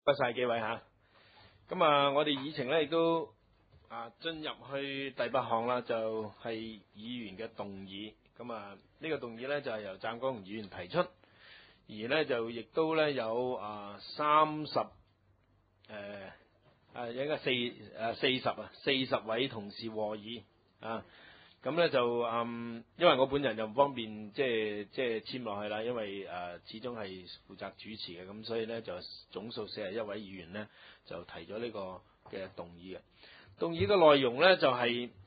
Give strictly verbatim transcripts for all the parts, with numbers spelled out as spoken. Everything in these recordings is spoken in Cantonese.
多謝幾位吓，咁啊，我哋議程咧亦都啊進入去第八項啦，就係、是、議員嘅動議。咁啊，呢、這個動議咧就係、是、由湛江議員提出，而咧就亦都咧有啊三十誒誒應該四誒四十啊四十位同事和議啊。咁咧就嗯，因為我本人就唔方便即係即係簽落去啦，因為誒、呃、始終係負責主持嘅，咁所以咧就總數四十一位議員咧就提咗呢個嘅動議嘅。動議嘅內容咧就係、是、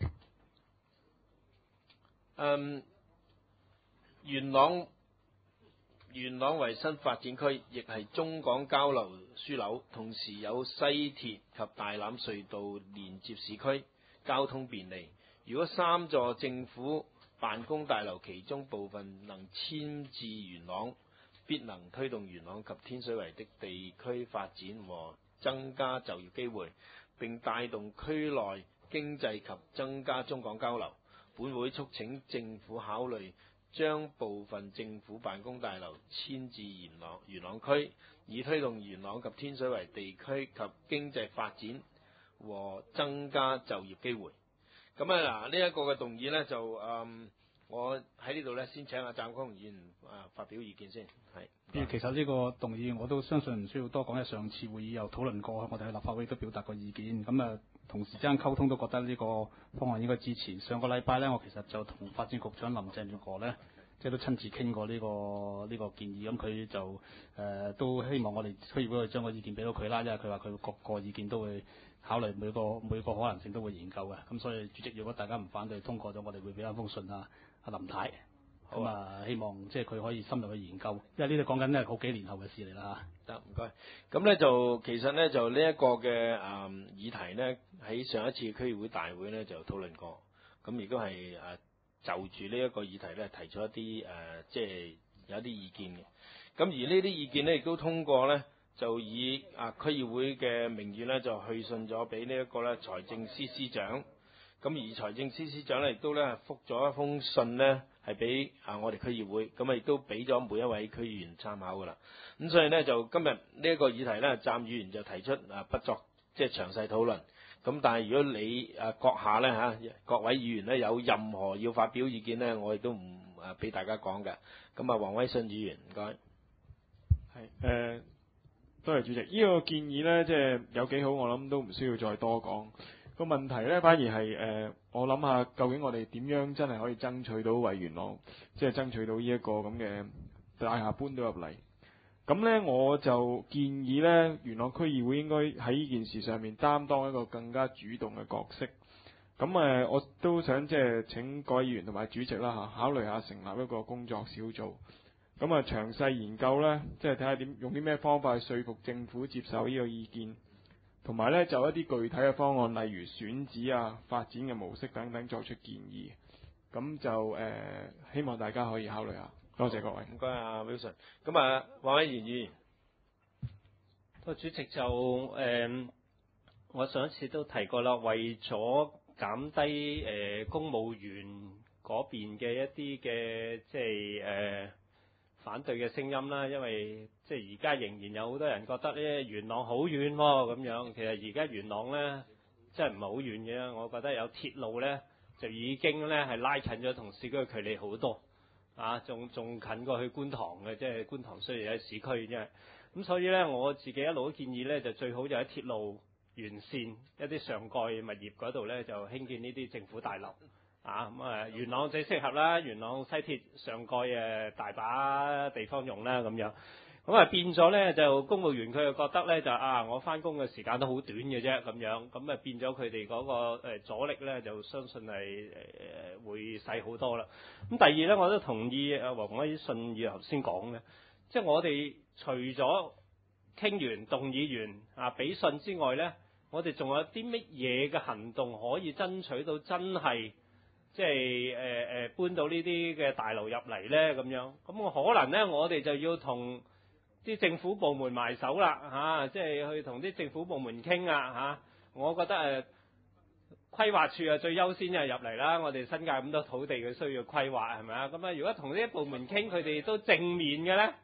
嗯元朗元朗為新發展區，亦係中港交流樞紐，同時有西鐵及大欖隧道連接市區，交通便利。如果三座政府辦公大樓其中部分能遷至元朗，必能推動元朗及天水圍的地區發展和增加就業機會，並帶動區內經濟及增加中港交流。本會促請政府考慮將部分政府辦公大樓遷至元朗元朗區，以推動元朗及天水圍地區及經濟發展和增加就業機會。咁啊嗱，呢一個嘅動議呢，就嗯，我喺呢度呢，先請阿湛江議員啊發表意見先。係， 其實呢個動議我都相信唔需要多講，因為上次會議有討論過，我哋喺立法會都表達過意見。咁啊，同時之間溝通都覺得呢個方案應該支持。上個禮拜呢，我其實就同發展局長林鄭月娥呢，即係都親自傾過呢個呢個建議。咁佢就誒、呃、都希望我哋區議會去將個意見俾到佢啦，因為佢話佢各個意見都會考慮每個每個可能性都會研究嘅。咁所以主席，如果大家唔反對通過咗，我哋會俾一封信啊阿林太。咁啊，希望即係佢可以深入去研究，因為呢啲講緊咧好幾年後嘅事嚟啦嚇。 得，唔該。咁咧就其實咧就呢一個嘅誒、嗯、議題呢，喺上一次區議會大會咧就討論過，咁亦都係誒就住呢一個議題咧提出一啲誒即係有一啲意見嘅。咁而呢啲意見呢，亦都通過咧，就以啊區議會嘅名義咧就去信咗俾呢一個咧財政司司長。咁而財政司司長咧亦都咧覆咗一封信呢，係俾啊我哋區議會，咁啊亦都俾咗每一位區議員參考噶啦。咁所以呢，就今日呢一個議題呢，湛議員就提出啊不作即係詳細討論。咁但係如果你啊閣下呢，嚇各位議員呢，有任何要發表意見呢，我亦都唔啊俾大家講嘅。咁啊黃威信議員唔該。 係誒，多謝主席。呢、這個建議呢，即係有幾好，我諗都唔需要再多講。個問題咧，反而係誒、呃，我諗下究竟我哋點樣真係可以爭取到為元朗，即係爭取到呢一個咁嘅大廈搬到入嚟。咁咧，我就建議咧，元朗區議會應該喺呢件事上面擔當一個更加主動嘅角色。咁誒、呃，我都想即係請各位議員同埋主席啦嚇，考慮下成立一個工作小組。咁啊，詳細研究咧，即係睇下點用啲咩方法去說服政府接受呢個意見。同埋咧，就一啲具體嘅方案，例如選址啊、發展嘅模式等等，作出建議。咁就誒、呃，希望大家可以考慮下。多謝各位。 唔該啊 Wilson。咁啊，黃偉賢議員。 個主席就誒、呃，我上一次都提過啦，為咗減低誒、呃、公務員嗰邊嘅一啲嘅即係誒。呃反對嘅聲音啦，因為即係而家仍然有好多人覺得咧元朗好遠喎咁樣。其實而家元朗咧真係唔係好遠嘅，我覺得有鐵路咧就已經咧係拉近咗同市區嘅距離好多啊，仲仲近過去觀塘嘅，即係觀塘雖然喺市區啫。咁所以咧我自己一路都建議咧就最好就喺鐵路沿線一啲上蓋物業嗰度咧就興建呢啲政府大樓。啊咁啊，元朗最適合啦，元朗西鐵上蓋誒大把地方用啦咁樣，咁啊變咗咧就公務員佢又覺得咧就啊我翻工嘅時間都好短嘅啫咁樣，咁啊變咗佢哋嗰個誒阻力咧就相信係誒會細好多啦。咁第二咧我都同意啊黃威信議員頭先講嘅，即係我哋除咗傾完動議完啊俾信之外咧，我哋仲有啲乜嘢嘅行動可以爭取到真係？即係誒誒搬到呢啲嘅大樓入嚟咧咁樣，咁我可能咧我哋就要同啲政府部門埋手啦嚇，即係去同啲政府部門傾啊嚇。我覺得誒、呃、規劃處啊最優先就入嚟啦，我哋新界咁多土地嘅需要規劃係咪啊？咁啊如果同呢啲部門傾，佢哋都正面嘅咧，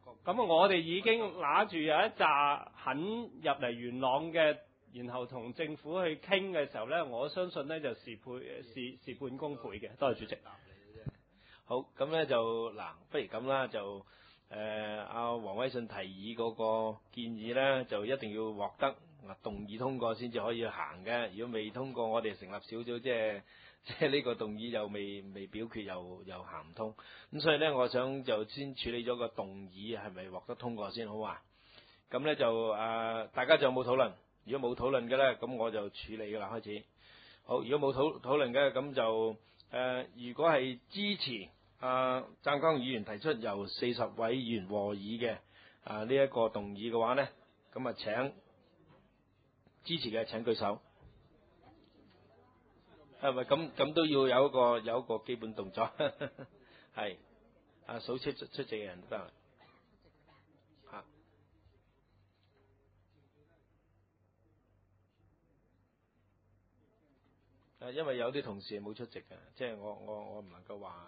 咁啊，我哋已經拿住有一紮肯入嚟元朗嘅，然後同政府去傾嘅時候咧，我相信咧就事倍事事半功倍嘅。多謝主席。 好，咁咧就嗱，不如咁啦，就誒阿黃偉信提議嗰個建議咧，就一定要獲得啊動議通過先至可以行嘅。如果未通過，我哋成立小組，即係即係呢個動議又未未表決，又又行唔通。咁所以咧，我想就先處理咗個動議係咪獲得通過先好啊？咁咧就誒、呃，大家仲有冇討論？如果冇討論嘅咧，咁我就處理噶啦，開始。好，如果冇討討論嘅，咁就誒、呃，如果係支持啊湛江議員提出由四十位議員和議嘅啊呢一個動議嘅話咧，咁啊請支持嘅請舉手。係咪咁咁都要有一個有一個基本動作？係啊，數出出席嘅人都得嚇。誒，因為有啲同事係冇出席嘅，即係我我我唔能夠話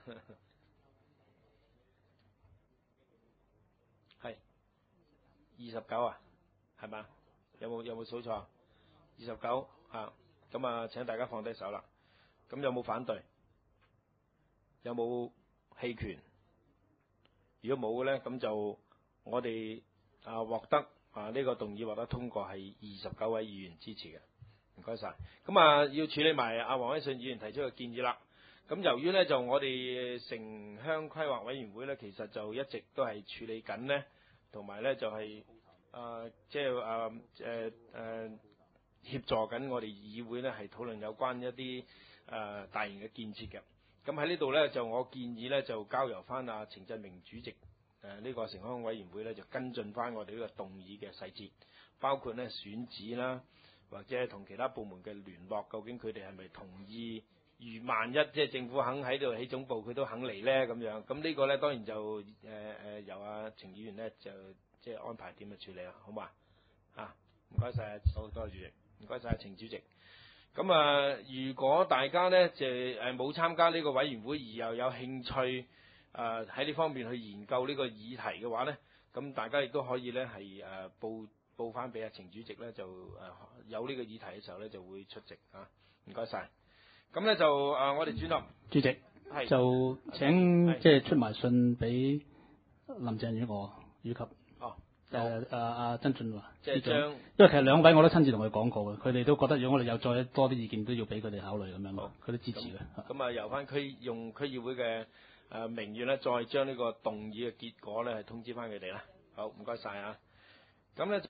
係二十九啊，係嘛？有冇有冇數錯？二十九嚇。咁啊，請大家放低手啦。咁有冇反對？有冇棄權？如果冇嘅咧，咁就我哋啊獲得啊呢個動議獲得通過係二十九位議員支持嘅。唔該晒。咁啊，要處理埋阿黃偉信議員提出嘅建議啦。咁由於咧就我哋城鄉規劃委員會咧，其實就一直都係處理緊呢，同埋咧就係啊即係啊誒誒。協助緊我哋議會咧，係討論有關一啲誒、呃、大型嘅建設嘅。咁喺呢度咧，就我建議咧，就交由翻阿程振明主席誒呢、呃這個城鄉委員會咧，就跟進翻我哋呢個動議嘅細節，包括咧選址啦，或者同其他部門嘅聯絡，究竟佢哋係咪同意？如萬一即係政府肯喺度起總部，佢都肯嚟咧咁樣。咁呢個咧當然就誒誒、呃、由阿程議員咧就即係安排點去處理啦，好嘛？啊，唔該晒，好多謝主席。唔該晒，程主席。咁啊，如果大家呢，就誒冇參加呢個委員會，而又有興趣誒喺呢方面去研究呢個議題嘅話呢，咁大家亦都可以呢係誒報報翻俾阿程主席呢，就誒有呢個議題嘅時候呢，就會出席啊。唔該晒。咁呢，就誒我哋轉頭主席係就請即係出埋信俾林鄭月娥以及。誒誒阿曾俊華， 即係將， 因為其實兩位我都親自同佢講過嘅，佢哋都覺得如果我哋有再多啲意見，都要俾佢哋考慮咁樣咯，佢都支持嘅。 咁啊，由翻區用區議會嘅誒名譽咧，再將呢個動議嘅結果咧，係通知翻佢哋啦。好，唔該晒啊。咁咧。